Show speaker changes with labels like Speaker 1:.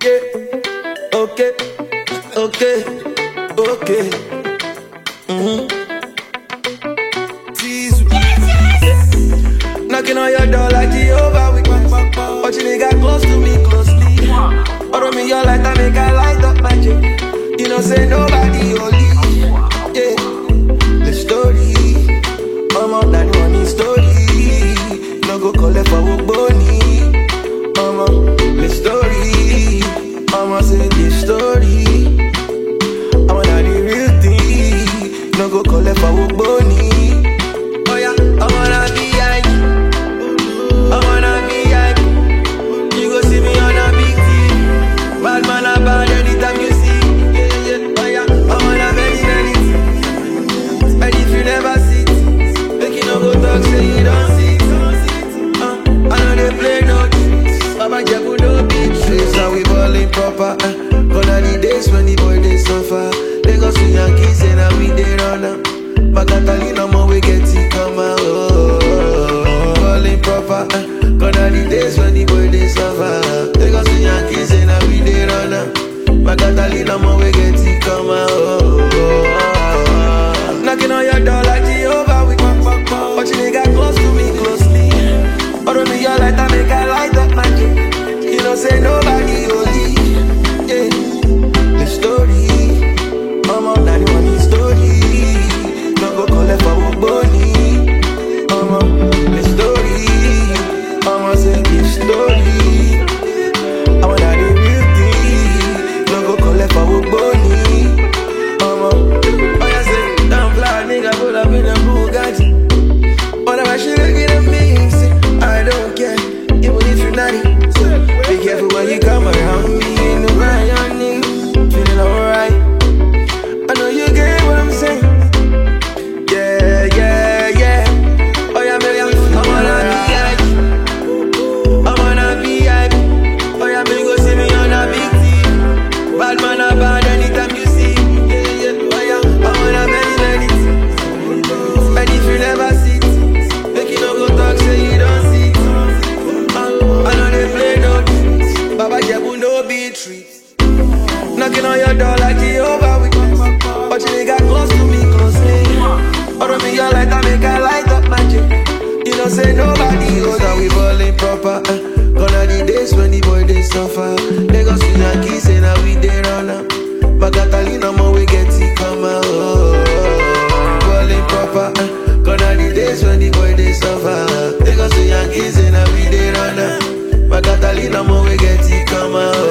Speaker 1: Yeah, okay, okay, okay. Tease. Knocking on your door like Jehovah Witness. Watching it get close to me closely. Follow me your light and make I light up magic. You know say nobody holy. Yeah, the story. I'm up that money story. No go collect for work money. I'm up the story. I'ma say the story. I wanna the real thing. No go collect for work money. Oh yeah, I wanna be hype. I wanna be hype. You go see me on a big team. Bad man about anytime you see. Yeah, yeah. Oh yeah, I wanna many things. And if you never see it, make you no go talk, say you don't see it. I know they play no tricks. Baba Jabu no big tricks. Now we ballin' proper. Gonna the days when the boy they suffer. They go to Yankees and now we they run up. But Catalina more we get it come out. Ballin' proper. Gonna the days when the boy they suffer. They go to Yankees and now we they run up. But Catalina more we get it come out. Knocking on your door like Jehovah Witness. Watching it get close to me closely. Follow me your light and make I light up magic. You know say nobody holy. Yeah, the story. I'm up that money story. No go collect for work money. I'm up the story. I'ma say the story. I wanna the real thing. No go collect for work money. I'm up. Oh yeah, say damn fly nigga pull up in a Bugatti. Whatever she looking at me, say I don't care, even if you're naughty. So be careful when you come around me. Ain't no right on you, feeling alright. I know you get what I'm saying. Yeah, yeah, yeah. Oh yeah, baby, I wanna be hype. I wanna be hype. Oh yeah, baby, go see me on a big team. Bad man about anytime you see. Yeah, yeah. Oh yeah, I wanna many things. And if you never see it, make you no go talk, say you don't see it. I know they play no tricks. Baba Jabu no beat trees. Knocking on your door like Jehovah Witness. Watching it got close to me closely. Follow me your light and make I light up magic. You know say nobody else. Now we ballin' proper. Gonna the days when the boy they suffer. They go see Yankees and now we they run up. But Catalina more we get it come out. Ballin' proper. Gonna the days when the boy they suffer. They go see Yankees and now we they run up. But Catalina more we get it come out.